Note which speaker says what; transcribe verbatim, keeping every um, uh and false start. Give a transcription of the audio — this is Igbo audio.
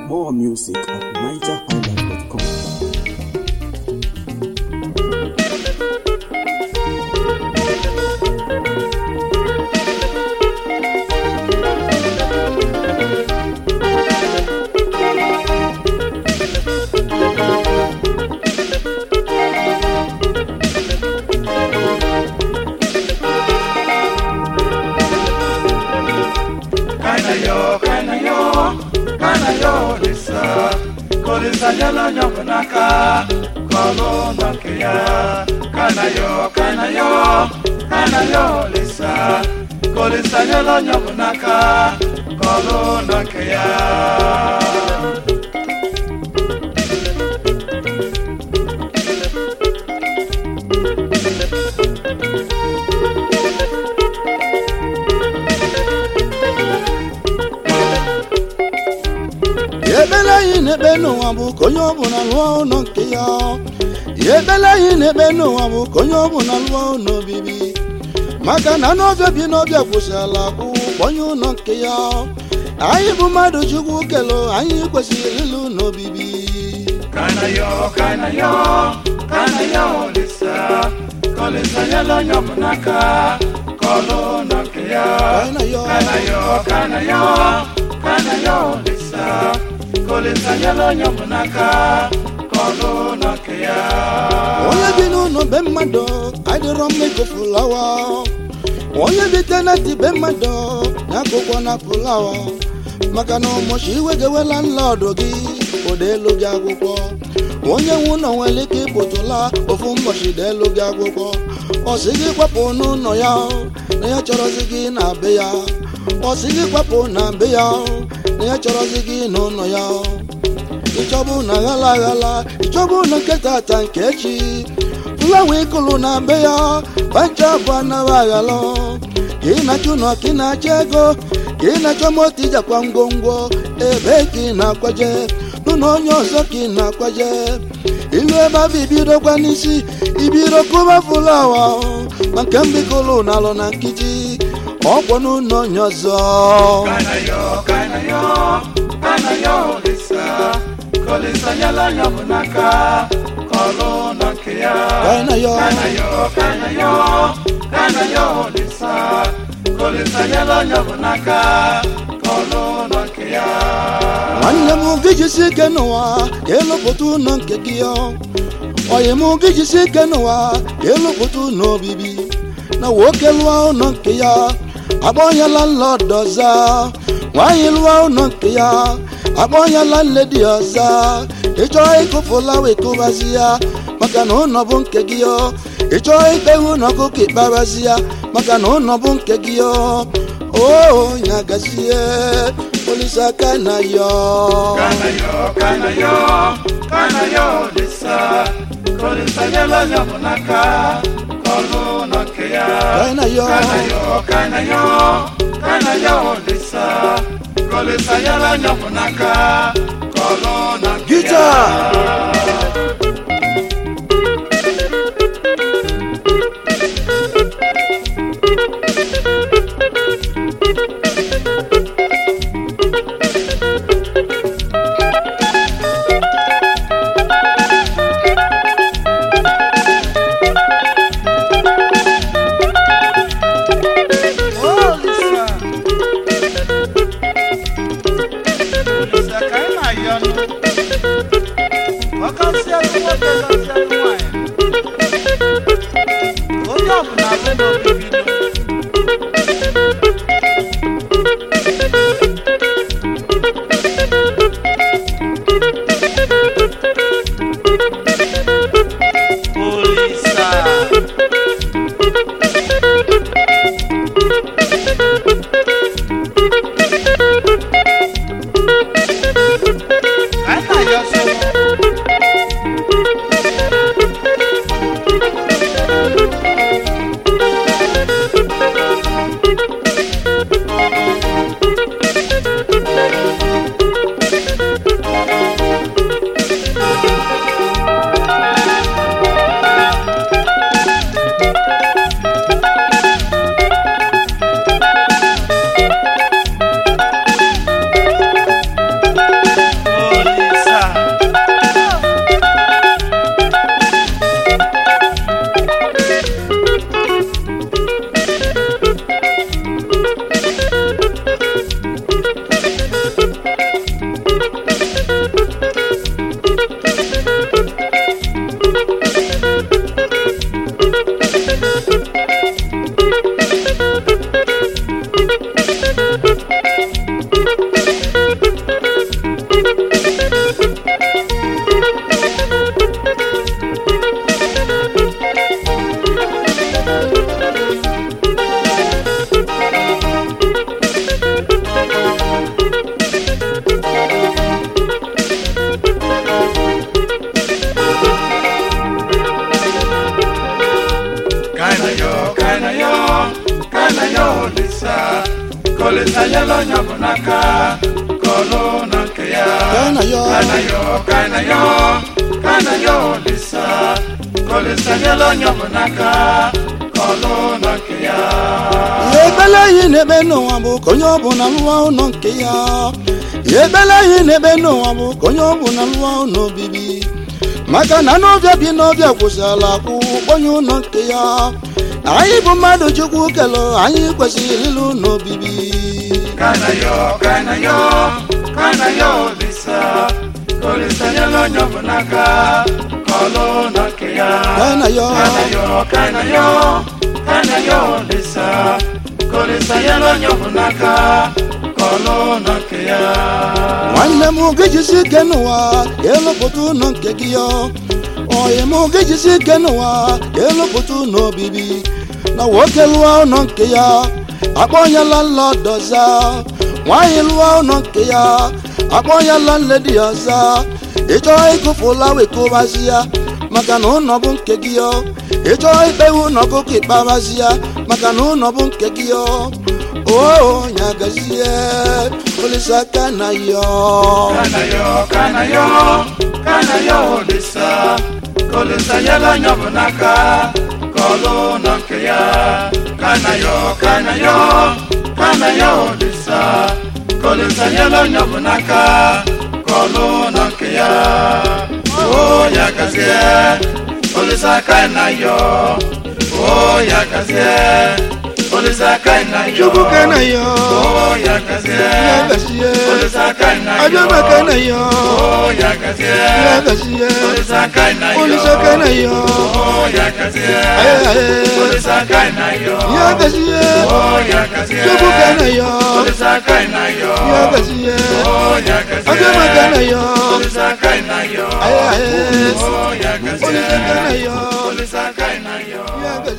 Speaker 1: More music at niger highlife dot com.
Speaker 2: Sanyala nyokunaka kolo nakia kanayo kanayo kanayo lisa kole sanyala nyokunaka kolo nakia
Speaker 3: Yebela yine beno wabu konyo buna luo no kia. Yebela yine beno wabu konyo buna luo no bibi. Maka na no bebi no bia kusala ku konyo no kia. Ayi bumadu chugu kelo ayi kwesi lilu no bibi.
Speaker 2: Kanayo kanayo kanayo lisa kole sanyala nyokunaka kolo nakia
Speaker 3: Kanayo
Speaker 2: kanayo kanayo kanayo lisa kole sanyala nyokunaka kolo nakia
Speaker 3: Oye binu no bemado adiro me ko fulawa. Oye bitenati bemado na ko na fulawa. Maka no moshi wege wela landlord gi odelu gi akwụkwọ. Onye nwụnọ nwere ike ịpụtụla ofu mbochi delu gi akwụkwọ. Ọ sị gị kwapụ n'ụlọ ya na ya chọrọzi gị na be ya. Ọ sị gị kwapụ na be ya na ya chọrọzi gị n'ụlọ ya. Ịchọbụ na ghala ghala ịchọbụ na nketa ata nke echi. Fulawa ịkụlụ na be ya bancha bụ anaghị aghalọ. Ka ị na-achụ nọ ka ị na-achọ ego ka ị na-achọ moto ijakwa ngwongwo ebe ka ị na-akwaje n'ụlọ onye ọzọ ka ị na-akwaje. Ilu ebe abụ ibidokwa n'isi ibido kụba fulawa ma nke mbikụlụ na-alụ na nkịtị ọkwọ n'ụlọ onye ọzọ.
Speaker 2: Kanayo kanayo kanayo lisa kole sanyala nyokunaka kolo nakia
Speaker 3: Kanayo
Speaker 2: kanayo kanayo kanayo lisa kole sanyala nyokunaka kolo nakia
Speaker 3: nwanne m gị jisi ike n'ụwa ka ịlụpụta ụlọ nke gị ya. Oyi m gị jisi ike n'ụwa ka ịlụpụta ụlọ obibi na nwoke lụọ ụlọ nke ya akpọnyela landlord ọza. Nwaanyị lụọ ụlọ nke ya akpọnyela lady ọza. Ịchọọ ịkụ fulawa ịkụbazi ya maka na ụlọ bụ nke gị ya. Ịchọọ ikpewu ụlọ ọkụkọ ịkpabazi ya maka na ụlọ bụ nke gị ya. Oh nyagazie Olisa kanayo
Speaker 2: kanayo kanayo kanayo lisa kole sanyala nyokunaka kolo nakia
Speaker 3: Kanayo
Speaker 2: kanayo kanayo kanayo lisa kole sanyala nyokunaka kolo nakia
Speaker 3: Guitar
Speaker 2: Waka olisa kolisa yalo nyabunaka kolo nankea
Speaker 3: Kana yo
Speaker 2: kana yo kana yo kana yo olisa kolisa yalo nyabunaka kolo nankea
Speaker 3: Yebele yine beno abu konyo bona luwa no nkeya Yebele yine beno abu konyo bona luwa no bibi Maka na no bia bi no bia kwusala ku konyo no nkeya Ayi bu madu chukwu kelo ayi kwesiri lu no bibi
Speaker 2: Kana yo kana yo kana yo olisa kolisa yalo nyabunaka kolo nankea
Speaker 3: Kana yo
Speaker 2: kana yo kana yo kana yo olisa kolisa yalo nyabunaka kolo nankea
Speaker 3: Wanne mu gejisi kenwa yelo potu no nkegiyo Oye mu gejisi kenwa yelo potu no bibi Na woke luwa no nkeya Abonya la lodoza Wanyi luwa no nkeya Abonya la lady oza Icho ikufula wikubazia Maka no no bunkegiyo Icho ipewu no kukipabazia Maka no no bunkegiyo Oh, nyagazie, olisa kana yo
Speaker 2: Kana yo, kana yo, kana yo olisa kolisa yalo nyabunaka kolo nankea Kana yo, kana yo, kana yo olisa kolisa yalo nyabunaka kolo nankea Oh, nyagazie, olisa kana yo Oh, nyagazie Olisa kana yo
Speaker 3: Chubu kana yo
Speaker 2: Oh yakazie
Speaker 3: Yagazie
Speaker 2: Olisa kana yo
Speaker 3: Ajaba kana yo
Speaker 2: Oh yakazie
Speaker 3: Yagazie
Speaker 2: Olisa kana yo
Speaker 3: Olisa kana yo
Speaker 2: Oh yakazie
Speaker 3: Aye aye
Speaker 2: Olisa kana yo
Speaker 3: Yagazie
Speaker 2: Oh yakazie
Speaker 3: Chubu kana yo
Speaker 2: Olisa kana yo
Speaker 3: Yagazie
Speaker 2: Oh yakazie
Speaker 3: Ajaba kana yo
Speaker 2: Olisa kana yo
Speaker 3: Aye aye
Speaker 2: Oh yakazie
Speaker 3: Olisa kana yo
Speaker 2: Olisa kana yo
Speaker 3: Yagazie